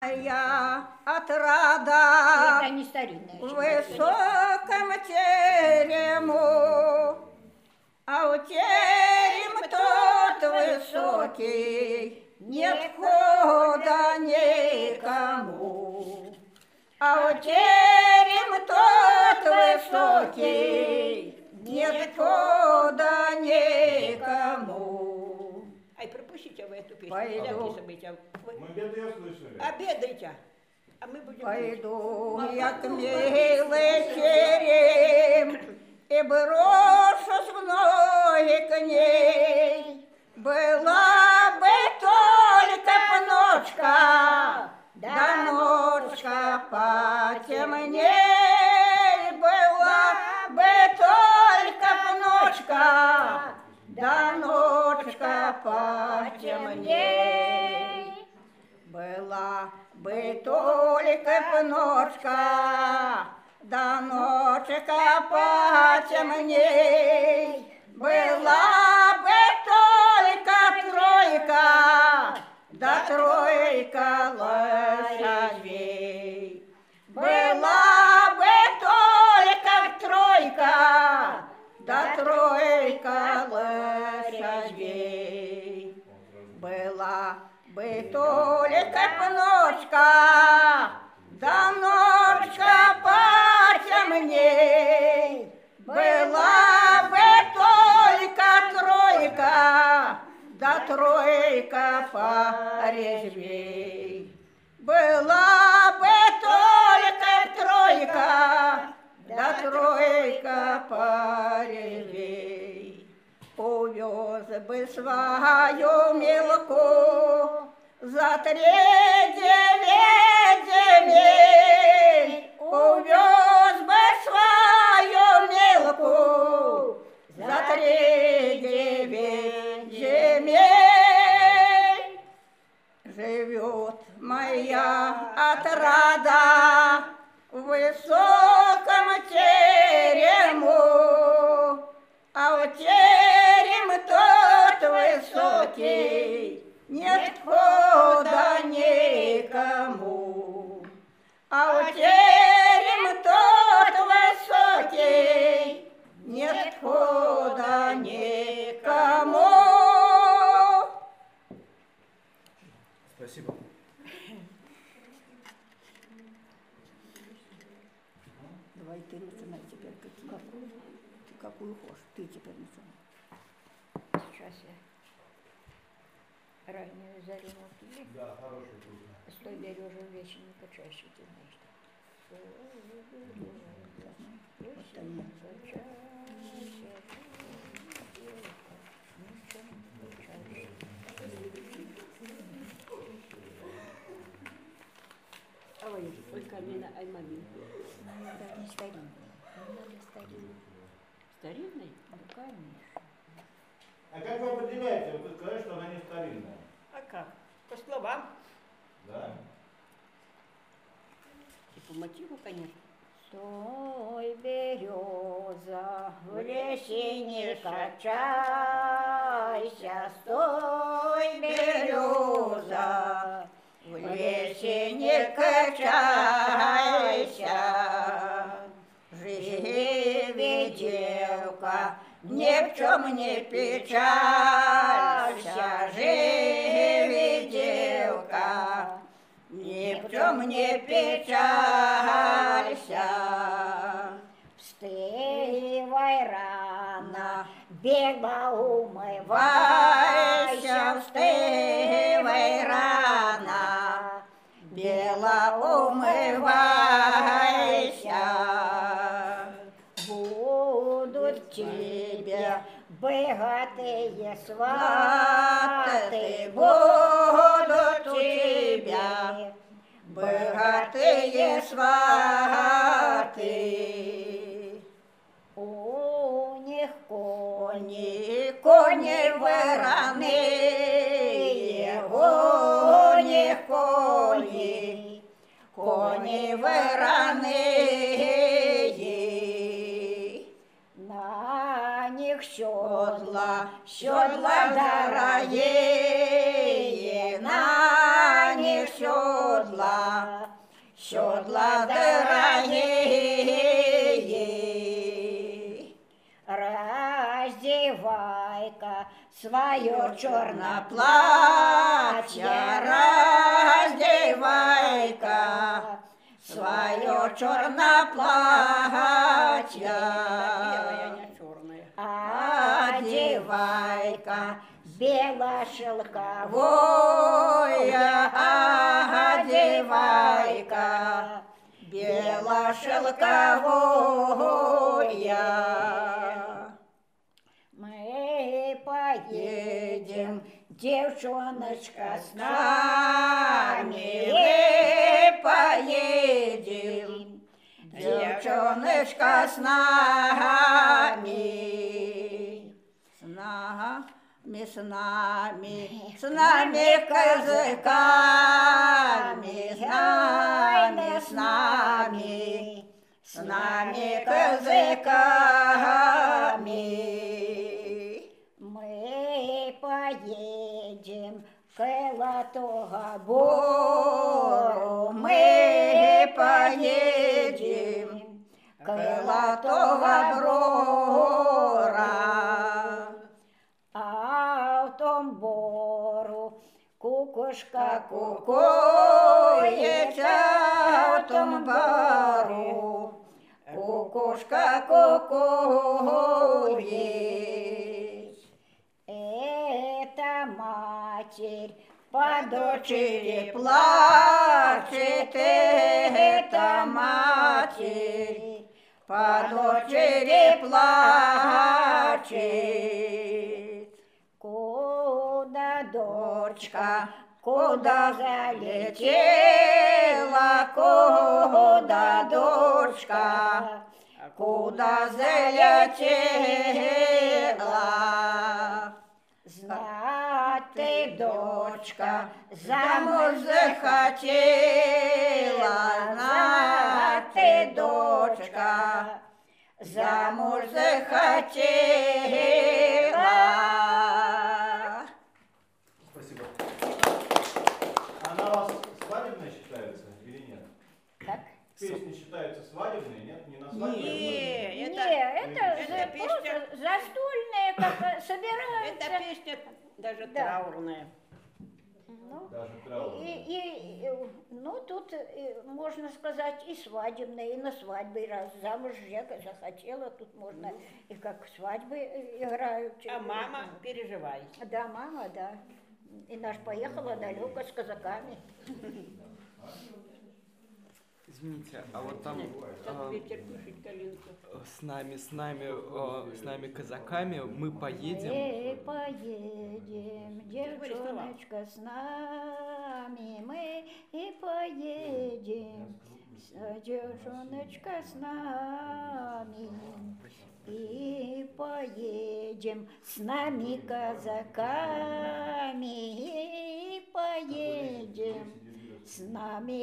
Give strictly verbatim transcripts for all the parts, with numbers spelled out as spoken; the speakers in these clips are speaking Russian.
моя отрада, Это не старинная. в высоком терему, а у терем тот высокий, нет входа никому. А у терем тот высокий, нет входа никому. Ай, пропустите вы эту песню. Пойду. Мы беды слышали. Обедайте, а мы будем... Пойду я к милой терем и брошусь вновь к ней. Была бы только ночка, да ночка потемней. Была бы только ночка, да ночка потемней. Была бы только ночка, да ночка потемней. Была бы только тройка, да тройка лошадей. Была бы только тройка, да тройка лошадей. Была бы только ночка, да ночка потемней. Была бы только тройка, да тройка порезвей. Была бы только тройка, да тройка порезвей. Увез бы свою мелку за три девять земель. Увез бы свою мелку за три девять земель. Живет моя отрада в высоком терему, а у терем тот высокий, нет входа никому. А у терем тот высокий, нет входа никому. Спасибо. Давай ты начинай теперь, какие, какую, какую хочешь, ты теперь начинай. Сейчас я раннюю зарю напили. Да, хороший вкусно. Стой, бережа вечника чаще ты знаешь. Вот они. Ой, только Амина Аймамин. Да, не старинный. Надо старинный. Старинный? Ну, конечно. А как вы определяете? Вы сказали, что она не старинная. А как? По словам. Да? И по мотиву, конечно. Стой, береза, в лесе не качайся, стой, береза, в лесе не качайся. Живи, девка, ни в чем не печалься, живи, девка, ни в чем не печалься. Встывай рано, бегло умывайся, встывай рано, бело умывайся. Будут тебе богатые сваты, будут тебя богатые сваты. У них кони, кони вороные, у них кони, кони вороные. На них седла, седла дорогие, на них седла седла дорогие. Раздевай-ка свое черное платье, раздевай-ка свое черное платье. Белая, не черная. Одевай-ка бело-шелковое, одевай-ка бело-шелковое. Мы поедем, девчоночка, с нами, мы поедем, девчоночка, с нами, с нами, с нами, с нами казаками, с нами, с нами, с нами казаками. Мы поедем к Латогобору, мы поедем к Латогобора. А в том бору кукушка кукует, а в том бору кукушка кукует. Это матерь по дочери плачет, это матерь по дочери плачет. Куда дочка, куда залетела, куда дочка, куда залетела? Знать ты, дочка, замуж захотела, знать ты, дочка, замуж захотела. Спасибо. Она у вас свадебная считается или нет? Как? Песни считаются свадебные, нет? Не на свадьбе? Не, это, Не, это, это за- песня- просто застольные, как собираются. эта песня даже Да. траурная. Ну, Даже и, траурные. и, и, ну, тут, э, можно сказать, и свадебные, и на свадьбе, раз замуж я захотела, тут можно и как свадьбы э, играют. А мама переживает. Да, мама, да. И наш поехала далеко с казаками. Извините, а вот там Как а, ветер душит калинку. с нами, с нами, а, с нами казаками мы поедем. Мы поедем, девчоночка, с нами, мы и поедем, с- девчоночка, с нами, и поедем, с нами казаками, и поедем, с нами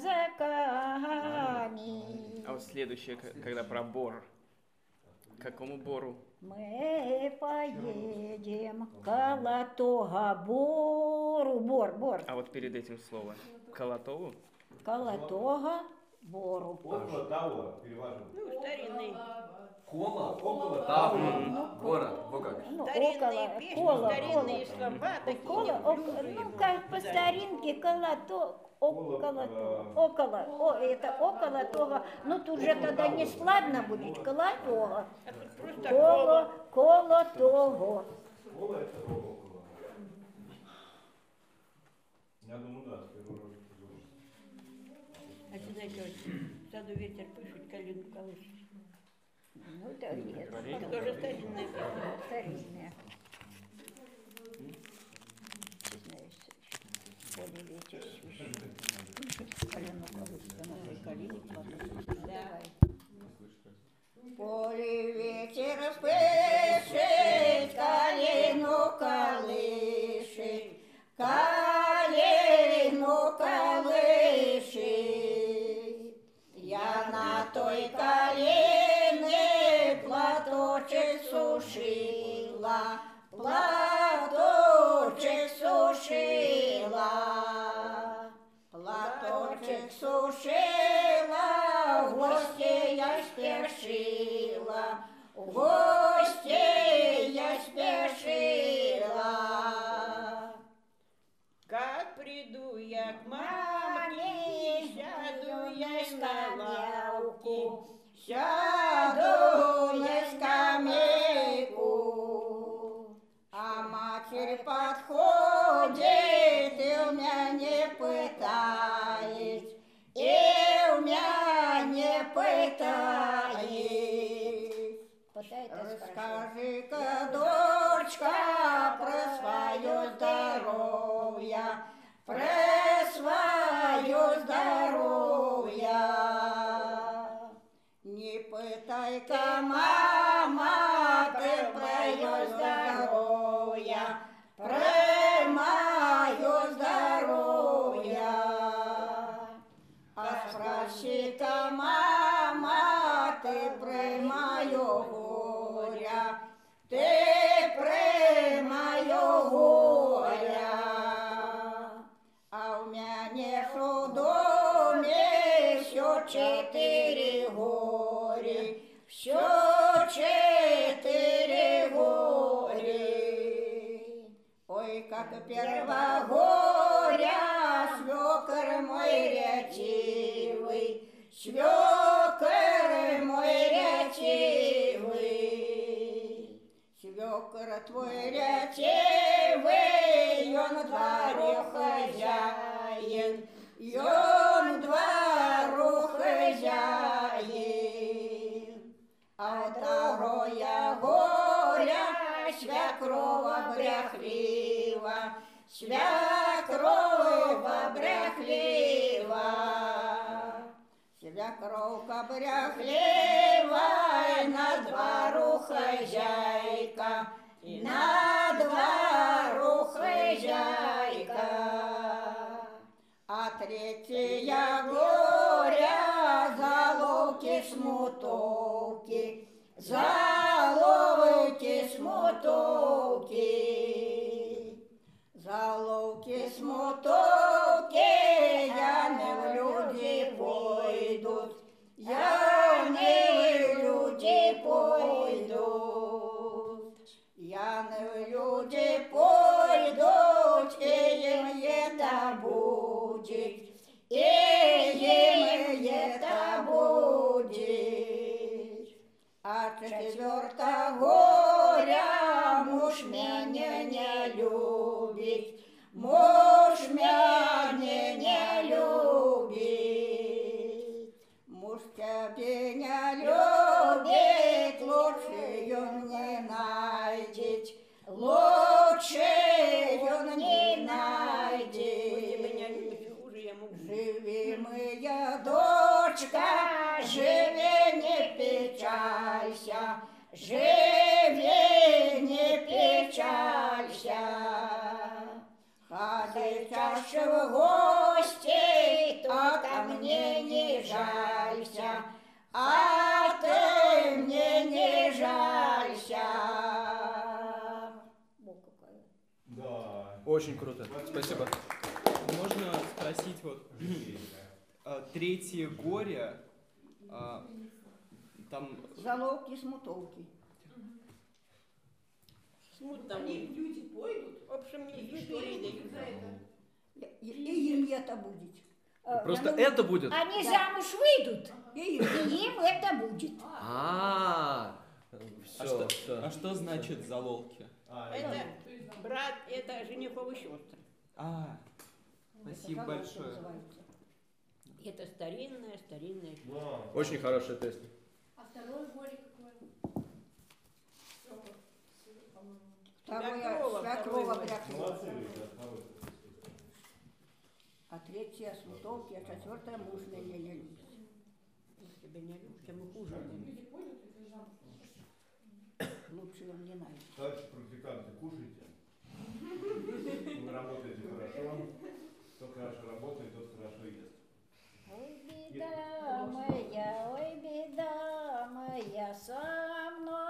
казаками. А вот следующее, к- когда про бор. К какому бору? Мы поедем к Латогобору, бор, бор, А вот перед этим слово. Колотову? к Латогобору. Около того, перевожу. Ну, старинный. Кола, около того, город, во как. Ну, Старинные около, песни, коло, старинные коло. слова, такие Коло, ок- неуклюжие. ну, как по старинке, колото, около того, около, о, это около того, ну тут же тогда не складно будет, коло того, А тут просто коло, коло. коло того. Кола это около. Я думаю, да, с первого раза позволю. А ты знаете, вот, в саду ветер пышет, калинку колышет. Ну да, нет, Это тоже старинная песня. старинная. Знаешь, поле ветер свищет. Колено колышет, на той калине платочек. Давай. Поле ветер пышет, калину колышет, калину колышет. Я на той калине платочек сушила, платочек сушила, Язык сушила, в гости я спешила, в гости я спешила. Как приду я к мамке, сяду я на лавку, Сяду на скамейку, а матерь подходит и у меня не пытает, и у меня не пытает. Расскажи-ка, дочка, про свое здоровье, про свое здоровье. Не пытай-ка, мама, ты про ее здоровье, про мое здоровье. А спроси-ка, мама, ты про мое горе, ты про мое горе. А у меня нету в доме все четыре горе, все четыре горе. Ой, как первого горя свекор мой рятивый, свекор мой рятивый. Свекор твой рятивый, он двору хозяин, он двору хозяин. А второе горя свекрова брехлива, свекрова брехлива. Свекровка брехлива, на двору хозяйка, на двору хозяйка. А третья горя заловки смутовки, заловки смутовки. Заловки смутовки, я не в люди пойдут, я не в люди пойдут. Я не в люди пойдут, и им это будет, и им это будет. А четвертого горя муж меня не любит, муж меня не любит. Муж тебя не любит, лучше он не найдет, лучше он не найдет. Живи, моя дочка, живи, не печалься, живи, не печалься. Ходи чаще в гости, а ко мне не жалься, а ты мне не жалься. Да. Очень круто. Спасибо. Можно спросить вот а, третье горе, а, там Заловки, смутовки. Смутно будет. Люди пойдут, В общем, мне истории дают. И, и им это будет. Просто Ну, это будет? Они Да. замуж выйдут, и и им это будет. А, а все, что, все. а что значит заловки? А, Это брат, это жениховы сестры. А, спасибо Это как большое. это называется? Это старинная, старинная. да. Очень хорошая песня. А второе горе какое? Второе, Свекрова, свекрова второе. брякова. Молодцы, ребят, хорошие. А третья смутовки, а четвертая муж меня не любит. Тебя не любят, тем и хуже. Люди пойдут, это замуж. Лучше он не найдет. Товарищи практиканты, кушайте. Вы работаете хорошо. Кто хорошо работает, тот хорошо ест. Ой, беда моя, ой, беда моя, со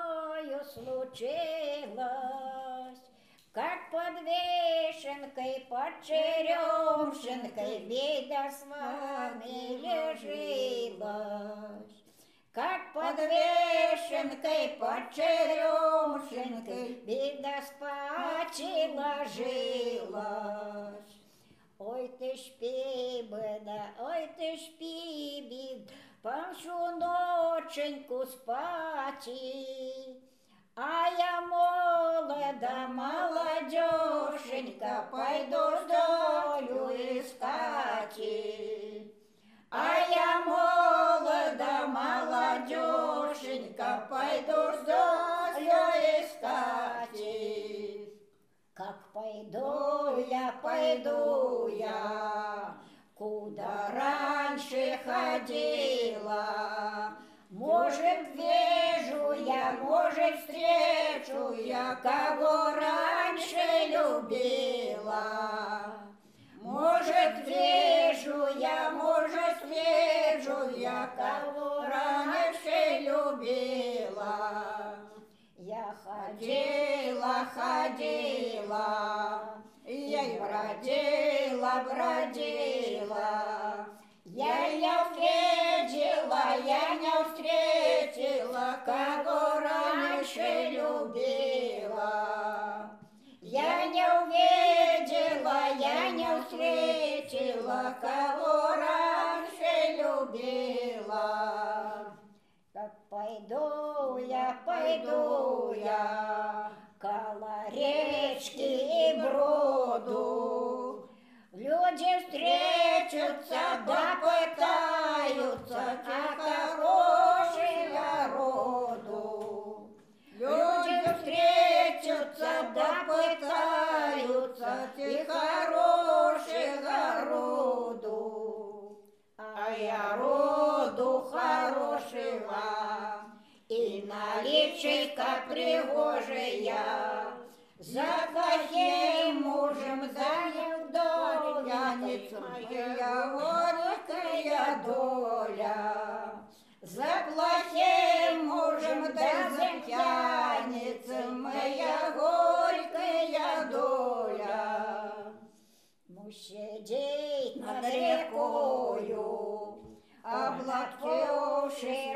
мною случилась, как под вешенкой под черемшинкой беда с вами лежилась. Как под вешенкой, под черемшинкой беда спать ложилась. Ой ты шпи, беда, ой ты шпи, бед, пашу ноченьку спать. А я молода, молодеженька, пойду с долю искать. А я молода, молодеженька, пойду с долю искать. Как пойду я, пойду я, куда раньше ходила. Может, вижу я, может, встречу я, кого раньше любила. Может, вижу я, может, вижу я, кого раньше любила. Я ходила, ходила, я и бродила, бродила. Я не встретила, я не встретила, кого раньше любила. Я не увидела, я не встретила, кого раньше любила. Как пойду я, пойду я, около речки и броду. Люди встречаются, да пытаются, те хорошего роду. Люди встречаются, да пытаются, те хорошего роду. А я роду хорошего, и наличийка пригожая. За плохим мужем, за невдовьяницей моя горькая доля. За плохим мужем, да за пьяницей моя горькая доля. Муж сидит над рекою, облапивший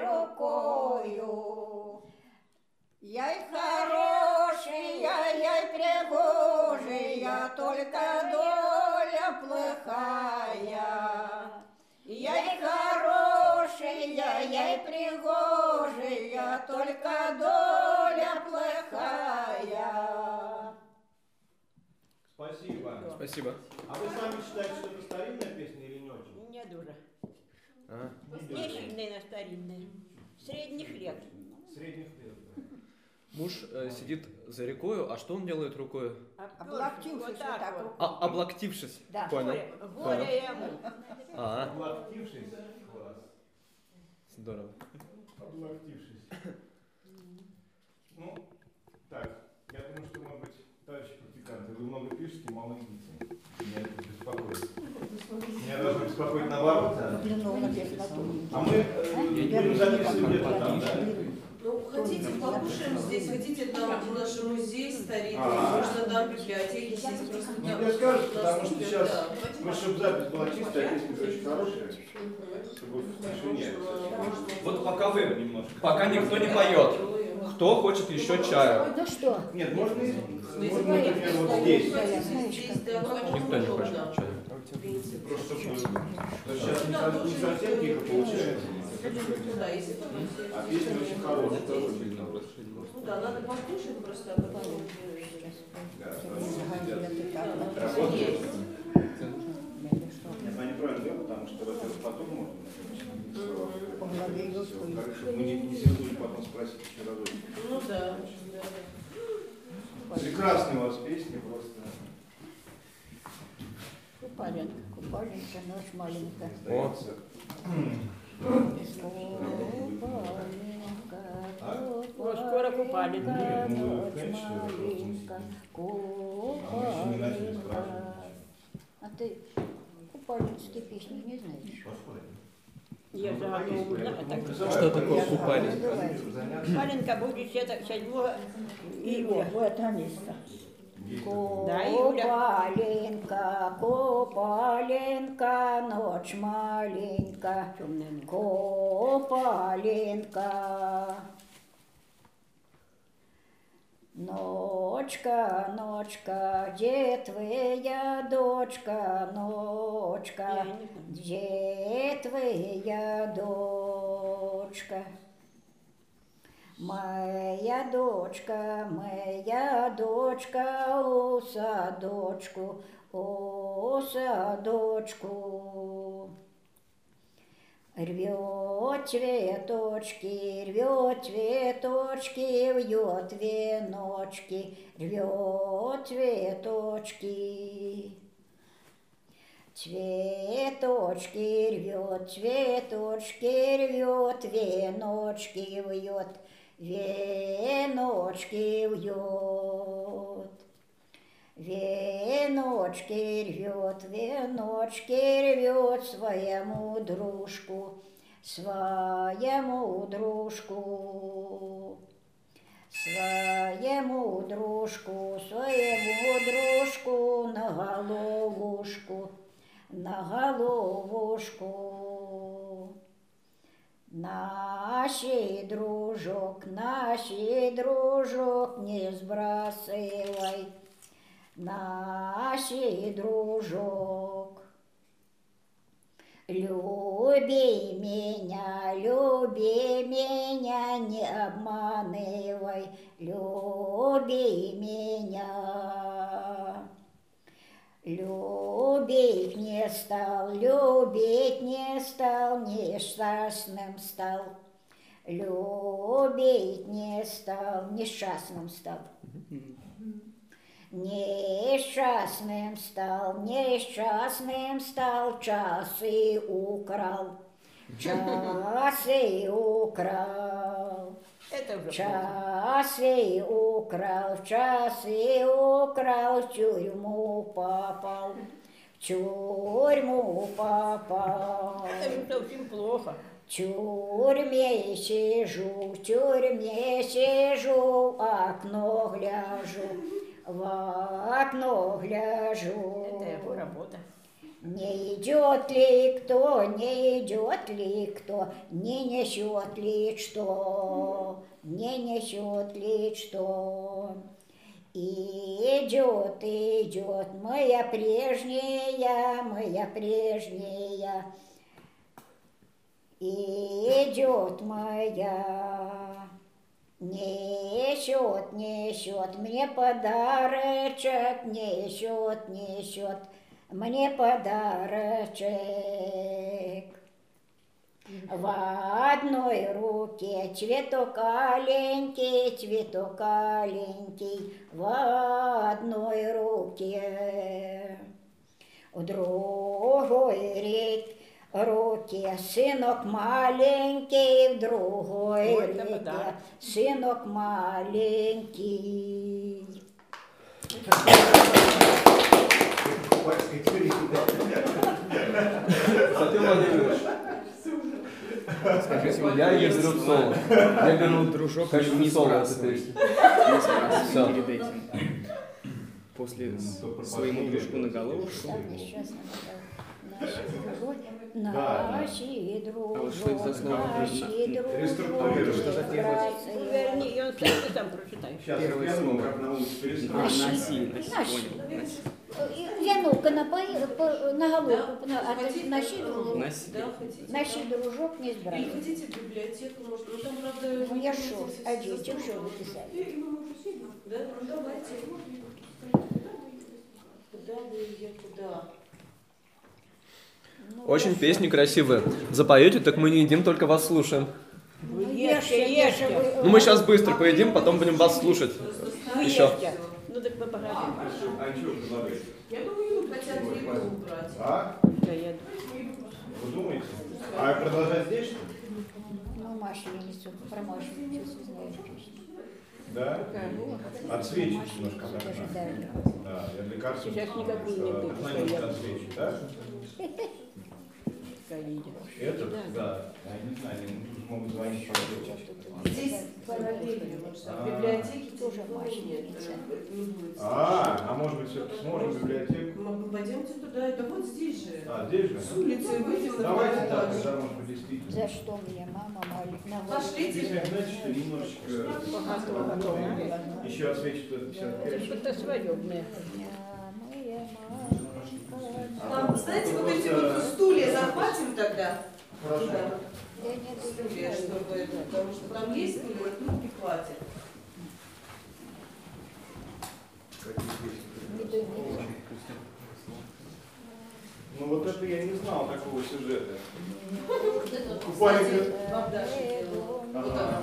рукою. Яй хорошая, яй пригожая, только доля плохая. Яй хорошая, яй пригожая, только доля плохая. Спасибо. Спасибо. А вы сами считаете, что это старинная песня или не очень? Не дуже. А? Не сильно старинная. Средних лет. Средних лет. Да. Муж э, сидит за рекою, а что он делает рукой? Облокотившись вот вот так так вот. А, облокотившись. Да. Понял. Горе, Понял. горе ему. А, Облактившись. Класс. здорово. Облактившись. Ну, так, я думаю, что, может быть, товарищи практиканты, вы много пишете, мало видите. Меня это беспокоит. Меня должно беспокоить наоборот. Да? А мы э, будем записывать где-то там, да? Ну, хотите, покушаем здесь, хотите там в наш музей старинный, А. можно там в библиотеке сесть, просто Ну, там. мне скажут, потому что Да, сейчас, давайте мы, чтобы запись была чистая, песня очень хорошая, чтобы в тишине. Вот пока вы, пока никто не поет, кто хочет еще чаю? Ну что? Нет, можно, и- можно, например, вот здесь. Здесь, да, ну, Никто не хочет да. чаю. Просто чтобы... Сейчас не, со- не совсем тихо получается, Ну да, если потом. а песня очень хорошая. Ну да, надо покушать просто, а потом. Да, они сидят, работают. Нет, они правильно делают, потому что, во-первых, потом можно, например, чтобы мы не, не сидели потом спросить еще разочек. Ну да, да. Прекрасные у вас песни просто. Купаленка, купаленка, ночь маленькая. Сдается. Вот скоро купаленка. Нет, ну, Ночь конечно, что вы маленькая, А мы еще не начали купаленка. спрашивать. А ты купальницкие песни не знаешь? Я же готова знать. Что такое купальник? Купаленка будет седьмого июля. Вот это место. Да, Юля. Копаленька, копаленька, ночь маленька, Темная ночь. копаленька. Ночка, ночка, где твоя дочка, ночка, Я не знаю. где твоя дочка? Моя дочка, моя дочка, у садочку, у садочку. Рвет цветочки, рвет цветочки, вьет веночки, рвет цветочки. Цветочки рвет, цветочки рвет, веночки вьет, веночки вьет. Веночки рвет, веночки рвет своему дружку, своему дружку. Своему дружку, своему дружку на головушку, на головушку. Наши дружок, наши дружок, не сбрасывай, наши дружок. Люби меня, люби меня, не обманывай, люби меня. Любить не стал, любить не стал, несчастным стал. Любить не стал, несчастным стал. Несчастным стал, несчастным стал, часы украл, часы украл. Это уже Часы украл, часы украл, в тюрьму попал, в тюрьму попал. Это уже очень плохо. В тюрьме сижу, в тюрьме сижу, в окно гляжу, в окно гляжу. Это его работа. Не идет ли кто, не идет ли кто, не несет ли что, не несет ли что. И идет, идет моя прежняя, моя прежняя. И идет моя, несет, несет мне подарочек, несет, несет мне подарочек. В одной руке цветок аленький, цветок аленький, в одной руке. В другой руке сынок маленький, в другой Ой, это руке подарок. сынок маленький. Сатил Владимирович, скажите, я ее беру в соло. Я беру дружок, хочу не соло эту сбрасывай. песню. Не сбрасывай Всё. перед этим. После с- своему дружку на головушку. Стал несчастным стал. Наши дружок, Да. наши А вот что это за дружок, слово? наши Реструктурировать. дружок, Что за первое? братцы. Верни, и он сам, ты сам прочитай. Сейчас Первое я слово. как научишь А, перестроить. носи, носи, Носи. понял. Носи. Янука на, по- по- на голову, на, а ты Хотите, носи э, дружок, Носи. Да, хотите. носи да. дружок не Или сбрасывай. хотите в библиотеку, может, ну там, правда... Ну я шо, все а дети за шо стол. выписали? Да, ну давайте. Куда бы я, куда? Ну, Очень я песни шо? красивые. Запоете, так мы не едим, только вас слушаем. Ну, Ешьте, ешьте. вы- Ну мы сейчас быстро поедим, потом будем вас слушать. Вы Еще. ешьте. Ну так мы поговорим. А что предлагаете? Я думаю, хотят еду убрать. А? Я еду. Вы думаете? А продолжать здесь, что ли? Ну, Маша Леницу, про Машу, сейчас узнаешь песню. Да? Отсвечивать немножко. Маша так, даже да. дали. Да, я для кажется, Сейчас никакую не что буду, знаете, что я- отсвечивать, да? видят. Этот, да. Я не знаю, они тут могут звонить по Здесь параллельно, потому что в А. библиотеке Тоже телефона нет. мощница. Это не будет. А, а может быть, все-таки сможем в библиотеку? Мы пойдемте туда, это вот здесь же. А, здесь же? С улицы выйдем на Давайте второй так, этаж. тогда, может быть, действительно. За что мне мама молит? Пошлите. Здесь, знаете, что немножечко еще отсвечивает этот пятьдесят пять. Что-то свадебное. Моя мамка. Там, знаете, вот эти вот стулья захватим тогда. Хорошо. Да. Я не Стулья, знаю. чтобы это, потому что там есть стулья, тут не хватит. Не думаю. Ну вот это я не знал такого сюжета. Кстати, Купальник. Богдан. Ага.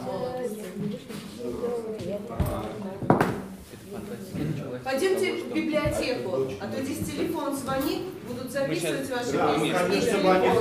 Пойдемте в библиотеку, а то здесь телефон звонит, будут записывать ваши Да, песни. конечно, звонит.